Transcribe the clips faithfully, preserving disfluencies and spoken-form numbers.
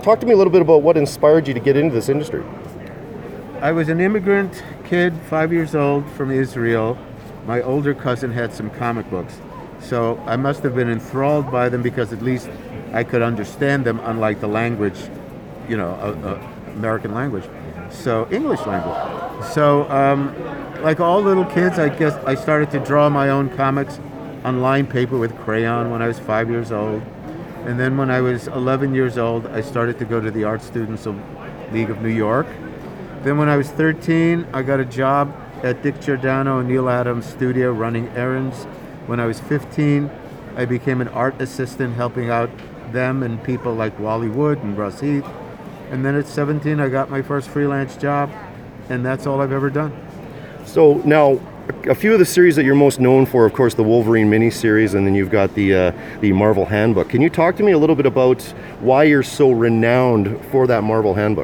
Talk to me a little bit about what inspired you to get into this industry. I was an immigrant kid, five years old, from Israel. My older cousin had some comic books, so I must have been enthralled by them because at least I could understand them, unlike the language, you know, uh, uh, American language, so English language. So, um, like all little kids, I guess I started to draw my own comics on line paper with crayon when I was five years old. And then when I was eleven years old, I started to go to the Art Students of League of New York. Then when I was thirteen, I got a job at Dick Giordano and Neil Adams' studio running errands. When I was fifteen, I became an art assistant helping out them and people like Wally Wood and Russ Heath. And then at seventeen, I got my first freelance job, and that's all I've ever done. So now, a few of the series that you're most known for, of course, the Wolverine miniseries, and then you've got the uh, the Marvel Handbook. Can you talk to me a little bit about why you're so renowned for that Marvel Handbook?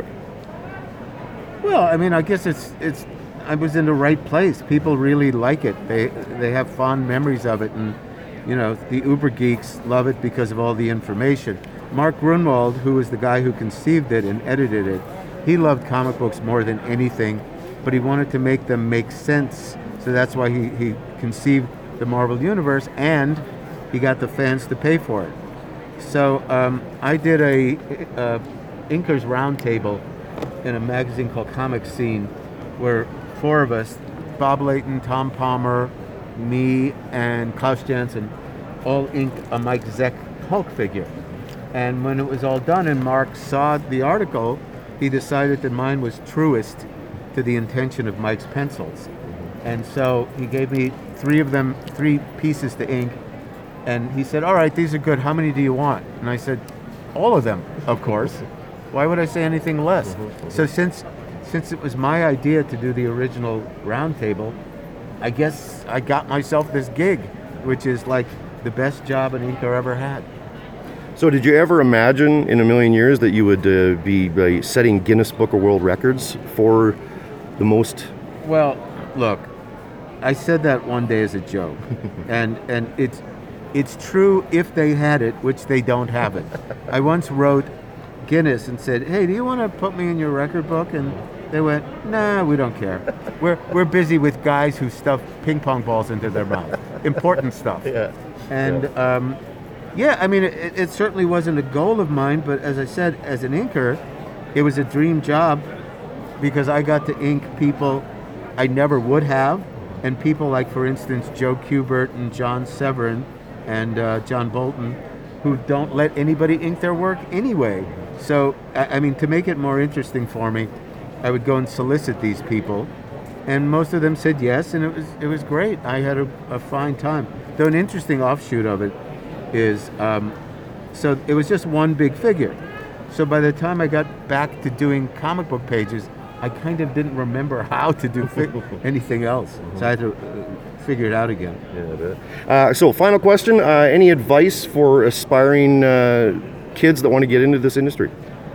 Well, I mean, I guess it's it's. I was in the right place. People really like it. They they have fond memories of it, and you know, the uber geeks love it because of all the information. Mark Grunwald, who was the guy who conceived it and edited it, he loved comic books more than anything, but he wanted to make them make sense. So that's why he, he conceived the Marvel Universe, and he got the fans to pay for it. So um, I did a, a Inkers Roundtable in a magazine called Comic Scene, where four of us, Bob Layton, Tom Palmer, me, and Klaus Janson, all inked a Mike Zeck Hulk figure. And when it was all done and Mark saw the article, he decided that mine was truest to the intention of Mike's pencils. And so he gave me three of them, three pieces to ink, and he said, all right, these are good, how many do you want? And I said, all of them, of course. Why would I say anything less? So since since it was my idea to do the original roundtable, I guess I got myself this gig, which is like the best job an inker ever had. So did you ever imagine in a million years that you would uh, be uh, setting Guinness Book of World Records for the most? Well, look, I said that one day as a joke, and and it's it's true if they had it, which they don't have it. I once wrote Guinness and said, "Hey, do you want to put me in your record book?" And they went, "Nah, we don't care. We're we're busy with guys who stuff ping pong balls into their mouth. Important stuff." Yeah. And yeah. Um, yeah, I mean, it, it certainly wasn't a goal of mine, but as I said, as an inker, it was a dream job because I got to ink people I never would have, and people like, for instance, Joe Kubert and John Severin and uh, John Bolton, who don't let anybody ink their work anyway. So, I, I mean, to make it more interesting for me, I would go and solicit these people, and most of them said yes, and it was it was great. I had a, a fine time. Though an interesting offshoot of it is, um, so it was just one big figure. So by the time I got back to doing comic book pages, I kind of didn't remember how to do fi- anything else. Mm-hmm. So I had to uh, figure it out again. Yeah, uh, so final question, uh, any advice for aspiring uh, kids that want to get into this industry?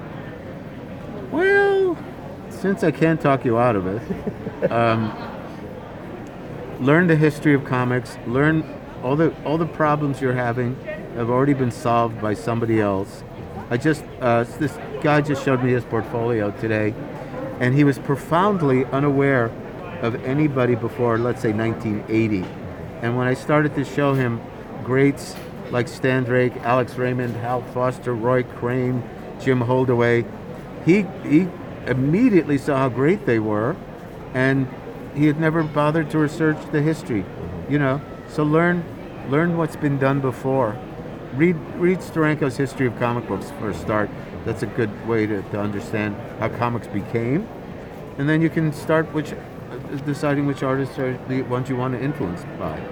Well, since I can't talk you out of it, um, learn the history of comics, learn all the all the problems you're having have already been solved by somebody else. I just, uh, this guy just showed me his portfolio today, and he was profoundly unaware of anybody before, let's say, nineteen eighty. And when I started to show him greats like Stan Drake, Alex Raymond, Hal Foster, Roy Crane, Jim Holdaway, he he immediately saw how great they were, and he had never bothered to research the history, you know. So learn learn what's been done before. Read read Steranko's History of Comic Books for a start. That's a good way to, to understand how comics became. And then you can start which deciding which artists are the ones you want to influence by.